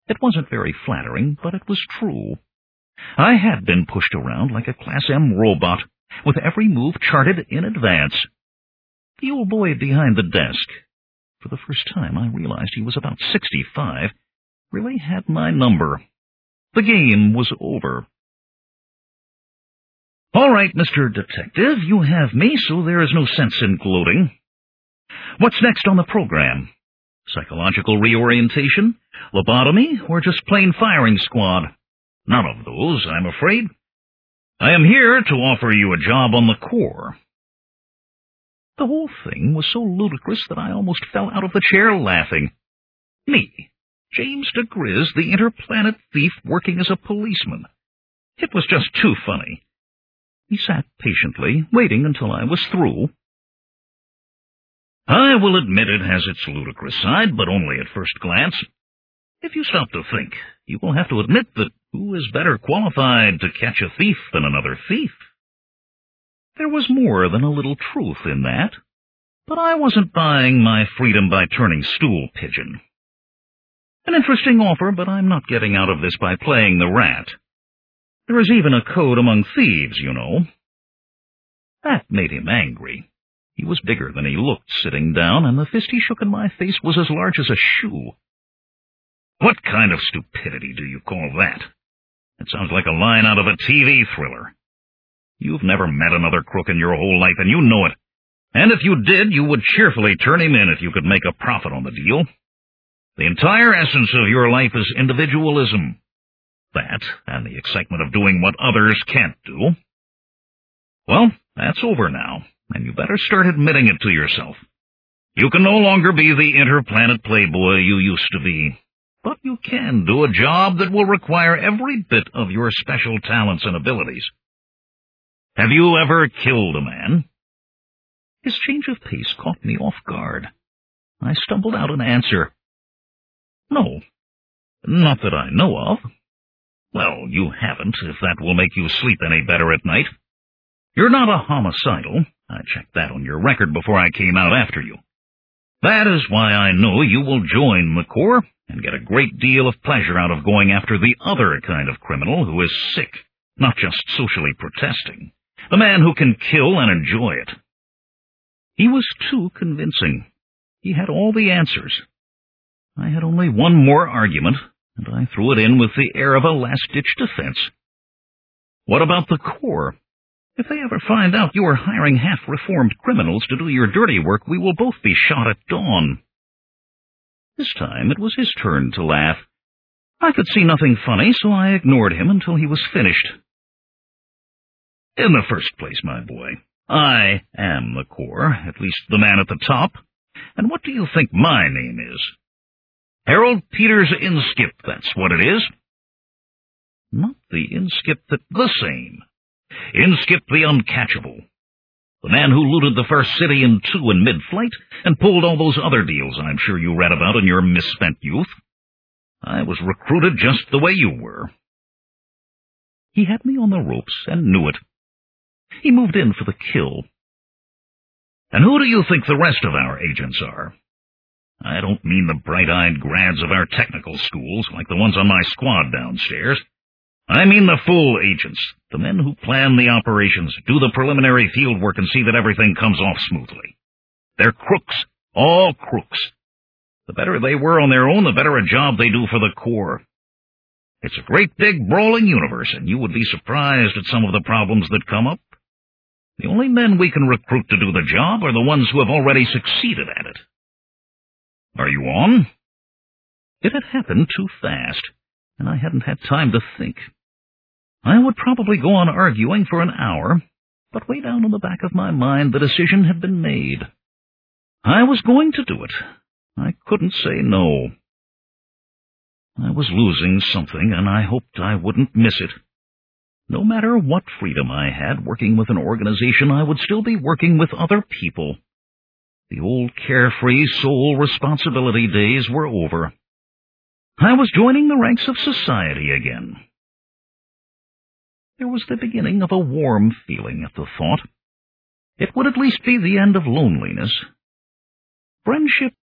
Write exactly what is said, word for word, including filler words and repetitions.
It wasn't very flattering, but it was true. I had been pushed around like a Class M robot, with every move charted in advance. The old boy behind the desk, for the first time I realized he was about sixty-five, really had my number. The game was over. "All right, Mister Detective, you have me, so there is no sense in gloating. What's next on the program? Psychological reorientation, lobotomy, or just plain firing squad? None of those, I'm afraid. I am here to offer you a job on the Corps." The whole thing was so ludicrous that I almost fell out of the chair laughing. Me, James DeGriz, the interplanet thief working as a policeman. It was just too funny. He sat patiently, waiting until I was through. "I will admit it has its ludicrous side, but only at first glance. If you stop to think, you will have to admit that who is better qualified to catch a thief than another thief?" There was more than a little truth in that, but I wasn't buying my freedom by turning stool pigeon. An interesting offer, but I'm not getting out of this by playing the rat. There is even a code among thieves, you know. That made him angry. He was bigger than he looked sitting down, and the fist he shook in my face was as large as a shoe. "What kind of stupidity do you call that? It sounds like a line out of a T V thriller. You've never met another crook in your whole life, and you know it. And if you did, you would cheerfully turn him in if you could make a profit on the deal. The entire essence of your life is individualism. That, and the excitement of doing what others can't do. Well, that's over now, and you better start admitting it to yourself. You can no longer be the interplanet playboy you used to be, but you can do a job that will require every bit of your special talents and abilities. Have you ever killed a man?" His change of pace caught me off guard. I stumbled out an answer. "No, not that I know of." "Well, you haven't, if that will make you sleep any better at night. You're not a homicidal. I checked that on your record before I came out after you. That is why I know you will join the Corps and get a great deal of pleasure out of going after the other kind of criminal who is sick, not just socially protesting. The man who can kill and enjoy it." He was too convincing. He had all the answers. I had only one more argument, and I threw it in with the air of a last-ditch defense. "What about the Corps? If they ever find out you are hiring half-reformed criminals to do your dirty work, we will both be shot at dawn." This time it was his turn to laugh. I could see nothing funny, so I ignored him until he was finished. "In the first place, my boy, I am the Corps, at least the man at the top. And what do you think my name is? Harold Peters Inskip, that's what it is." "Not the Inskip that—" "The same. Inskip the Uncatchable. The man who looted the first city in two in mid-flight and pulled all those other deals I'm sure you read about in your misspent youth. I was recruited just the way you were." He had me on the ropes and knew it. He moved in for the kill. "And who do you think the rest of our agents are? I don't mean the bright-eyed grads of our technical schools, like the ones on my squad downstairs. I mean the full agents, the men who plan the operations, do the preliminary field work, and see that everything comes off smoothly. They're crooks, all crooks. The better they were on their own, the better a job they do for the Corps. It's a great big brawling universe, and you would be surprised at some of the problems that come up. The only men we can recruit to do the job are the ones who have already succeeded at it. Are you on?" It had happened too fast, and I hadn't had time to think. I would probably go on arguing for an hour, but way down in the back of my mind the decision had been made. I was going to do it. I couldn't say no. I was losing something, and I hoped I wouldn't miss it. No matter what freedom I had working with an organization, I would still be working with other people. The old carefree sole responsibility days were over. I was joining the ranks of society again. There was the beginning of a warm feeling at the thought. It would at least be the end of loneliness. Friendship